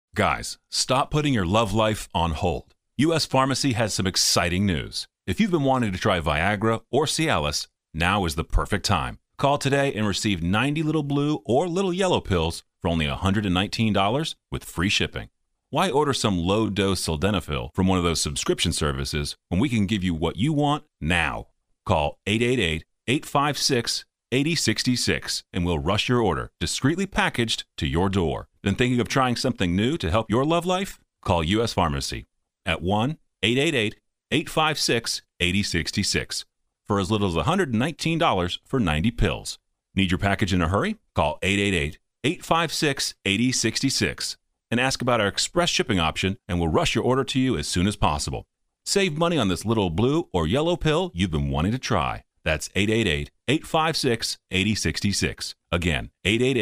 Guys, stop putting your love life on hold. U.S. Pharmacy has some exciting news. If you've been wanting to try Viagra or Cialis, now is the perfect time. Call today and receive 90 little blue or little yellow pills for only $119 with free shipping. Why order some low-dose sildenafil from one of those subscription services when we can give you what you want now? Call 888-856-8066 and we'll rush your order, discreetly packaged, to your door. Then thinking of trying something new to help your love life? Call U.S. Pharmacy at 1-888-856-8066 for as little as $119 for 90 pills. Need your package in a hurry? Call 888-856-8066 and ask about our express shipping option, and we'll rush your order to you as soon as possible. Save money on this little blue or yellow pill you've been wanting to try. That's 888-856-8066. Again,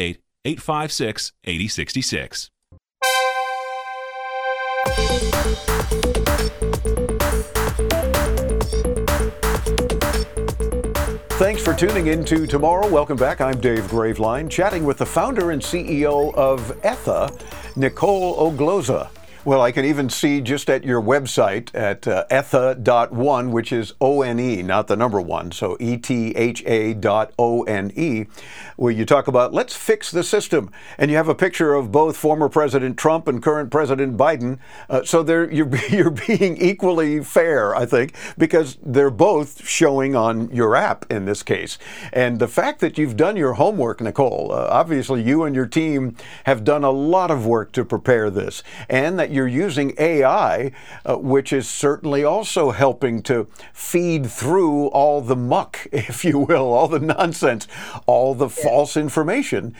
888-856-8066. Thanks for tuning in to Tomorrow. Welcome back. I'm Dave Graveline, chatting with the founder and CEO of Etha, Nicole Ogloza. Well, I can even see just at your website at etha.one, which is O-N-E, not the number one, so ETHA.ONE, where you talk about let's fix the system. And you have a picture of both former President Trump and current President Biden. So you're being equally fair, I think, because they're both showing on your app in this case. And the fact that you've done your homework, Nicole, obviously you and your team have done a lot of work to prepare this, and that you're using AI, which is certainly also helping to feed through all the muck, if you will, all the nonsense, all the false information,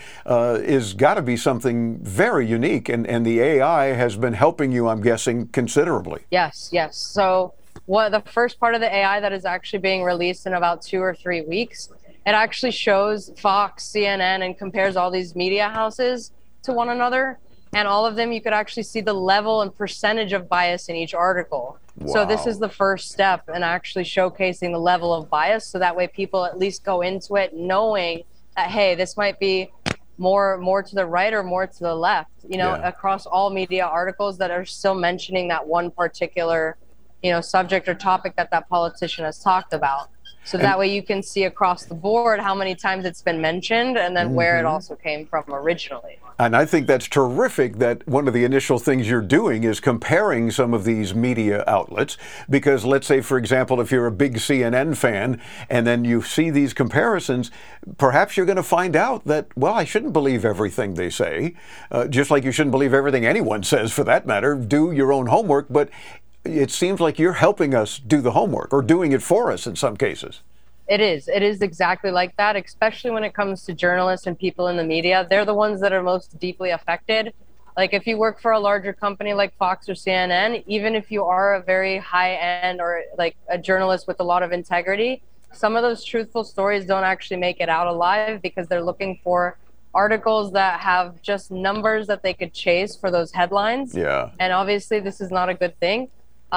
is got to be something very unique. And the AI has been helping you, I'm guessing, considerably. Yes. So the first part of the AI that is actually being released in about 2 or 3 weeks, it actually shows Fox, CNN, and compares all these media houses to one another. And all of them, you could actually see the level and percentage of bias in each article. Wow. So this is the first step in actually showcasing the level of bias. So that way people at least go into it knowing that, hey, this might be more to the right or more to the left, across all media articles that are still mentioning that one particular, subject or topic that politician has talked about. So that way you can see across the board how many times it's been mentioned and then where it also came from originally. And I think that's terrific that one of the initial things you're doing is comparing some of these media outlets, because let's say, for example, if you're a big CNN fan and then you see these comparisons, perhaps you're going to find out that, well, I shouldn't believe everything they say, just like you shouldn't believe everything anyone says for that matter. Do your own homework, but it seems like you're helping us do the homework, or doing it for us in some cases. It is exactly like that, especially when it comes to journalists and people in the media. They're the ones that are most deeply affected. Like if you work for a larger company like Fox or CNN, even if you are a very high end or like a journalist with a lot of integrity, some of those truthful stories don't actually make it out alive because they're looking for articles that have just numbers that they could chase for those headlines. Yeah. And obviously this is not a good thing.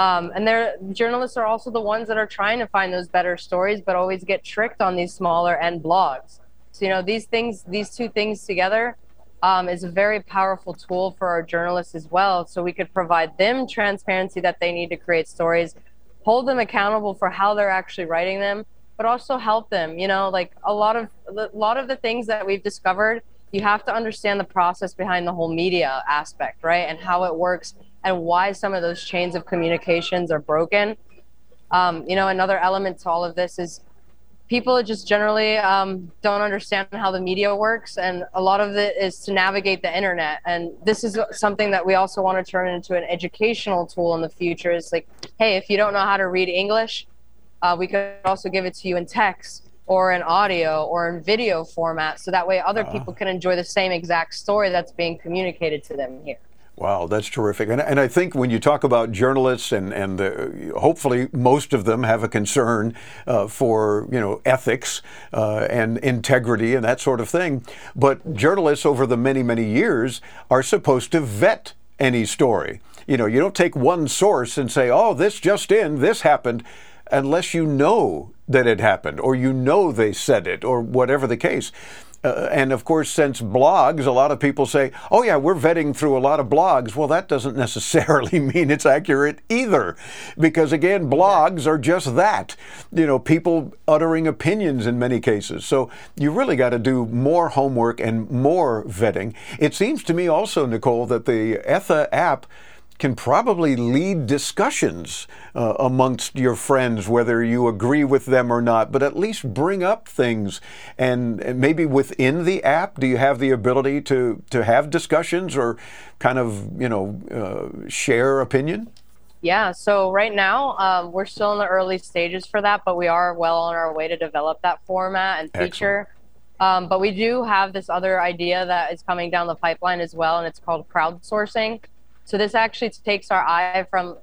Journalists are also the ones that are trying to find those better stories, but always get tricked on these smaller end blogs. So, these two things together is a very powerful tool for our journalists as well. So we could provide them transparency that they need to create stories, hold them accountable for how they're actually writing them, but also help them. Like a lot of the things that we've discovered, you have to understand the process behind the whole media aspect, right? And how it works and why some of those chains of communications are broken. Another element to all of this is people just generally don't understand how the media works, and a lot of it is to navigate the internet. And this is something that we also want to turn into an educational tool in the future. It's like, hey, if you don't know how to read English, we could also give it to you in text or in audio or in video format, so that way other people can enjoy the same exact story that's being communicated to them here. Wow, that's terrific. And I think when you talk about journalists and hopefully most of them have a concern for, ethics and integrity and that sort of thing. But journalists over the many, many years are supposed to vet any story. You don't take one source and say, oh, this just in, this happened, unless you know that it happened or they said it or whatever the case. And of course, since blogs, a lot of people say, oh yeah, we're vetting through a lot of blogs. Well, that doesn't necessarily mean it's accurate either. Because again, blogs are just that. People uttering opinions in many cases. So you really got to do more homework and more vetting. It seems to me also, Nicole, that the Etha app can probably lead discussions amongst your friends, whether you agree with them or not, but at least bring up things. And maybe within the app, do you have the ability to have discussions or kind of, share opinion? Yeah, so right now, we're still in the early stages for that, but we are well on our way to develop that format and feature. But we do have this other idea that is coming down the pipeline as well, and it's called crowdsourcing. So this actually takes our AI from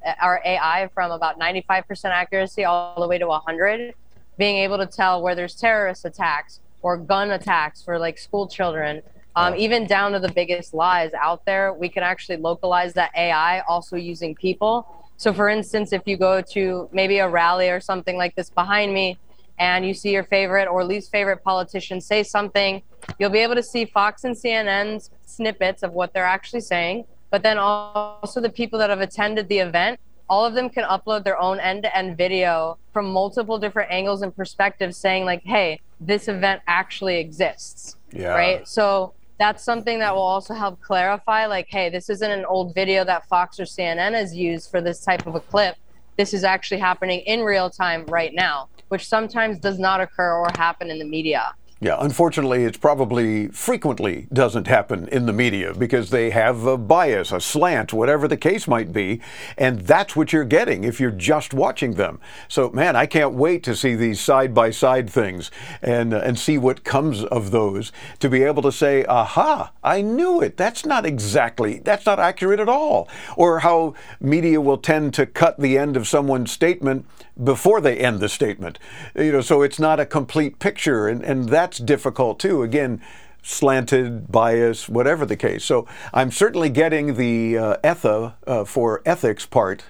about 95% accuracy all the way to 100, being able to tell where there's terrorist attacks or gun attacks for like school children, even down to the biggest lies out there. We can actually localize that AI also using people. So for instance, if you go to maybe a rally or something like this behind me, and you see your favorite or least favorite politician say something, you'll be able to see Fox and CNN's snippets of what they're actually saying. But then also the people that have attended the event, all of them can upload their own end-to-end video from multiple different angles and perspectives saying like, hey, this event actually exists, right? So that's something that will also help clarify like, hey, this isn't an old video that Fox or CNN has used for this type of a clip. This is actually happening in real time right now, which sometimes does not occur or happen in the media. Yeah, unfortunately, it's probably frequently doesn't happen in the media because they have a bias, a slant, whatever the case might be, and that's what you're getting if you're just watching them. So, man, I can't wait to see these side-by-side things and see what comes of those, to be able to say, aha, I knew it. That's not accurate at all. Or how media will tend to cut the end of someone's statement before they end the statement. So it's not a complete picture, and that's difficult too. Again, slanted, bias, whatever the case. So I'm certainly getting the Etha for ethics part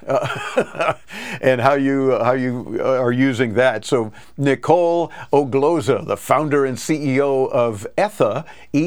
and how you are using that. So Nicole Ogloza, the founder and CEO of Etha,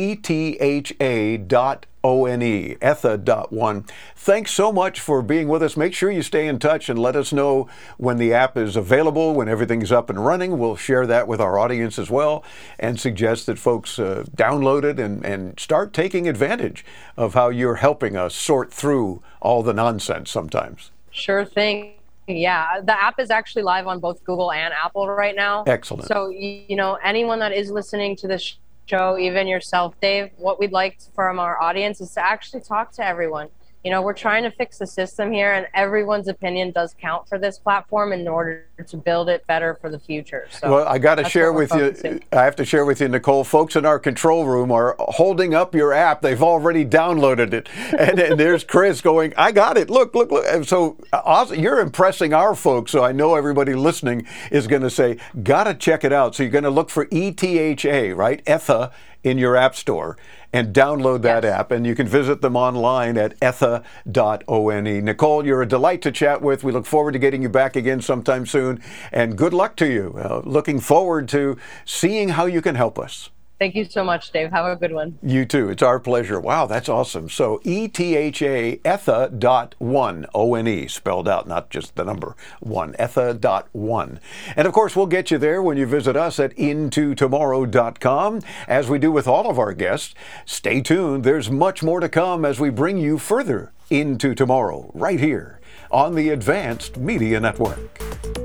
ETHA.one, Etha.one. Thanks so much for being with us. Make sure you stay in touch and let us know when the app is available, when everything's up and running. We'll share that with our audience as well and suggest that folks download it and start taking advantage of how you're helping us sort through all the nonsense sometimes. Sure thing. Yeah, the app is actually live on both Google and Apple right now. Excellent. So, anyone that is listening to this show, even yourself, Dave, what we'd like from our audience is to actually talk to everyone. We're trying to fix the system here, and everyone's opinion does count for this platform in order to build it better for the future. So well, I got to share with you, I have to share with you, Nicole, folks in our control room are holding up your app. They've already downloaded it. And there's Chris going, I got it. Look. And so you're impressing our folks. So I know everybody listening is going to say, got to check it out. So you're going to look for ETHA, right? Etha in your app store and download that app, and you can visit them online at etha.one. Nicole, you're a delight to chat with. We look forward to getting you back again sometime soon, and good luck to you. Looking forward to seeing how you can help us. Thank you so much, Dave. Have a good one. You too. It's our pleasure. Wow, that's awesome. So ETHA, Etha.one, O-N-E, spelled out, not just the number one, Etha.one. And of course, we'll get you there when you visit us at intotomorrow.com. As we do with all of our guests, stay tuned. There's much more to come as we bring you further into tomorrow, right here on the Advanced Media Network.